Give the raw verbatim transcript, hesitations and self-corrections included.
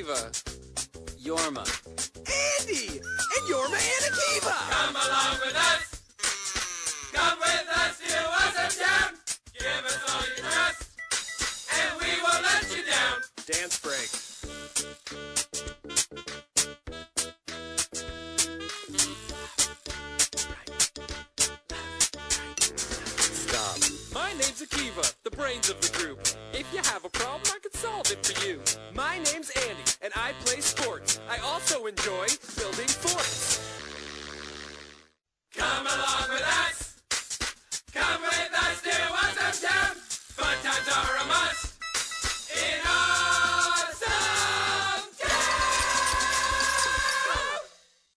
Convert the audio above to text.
Akiva. Yorma. Andy! And Yorma and Akiva! Come along with us! Come with us to Awesome Town! Give us all your trust, and we won't let you down! Dance break. Stop. My name's Akiva, the brains of the group. If you have a problem, I can solve it for you. My name's Andy, and I play sports. I also enjoy building forts. Come along with us!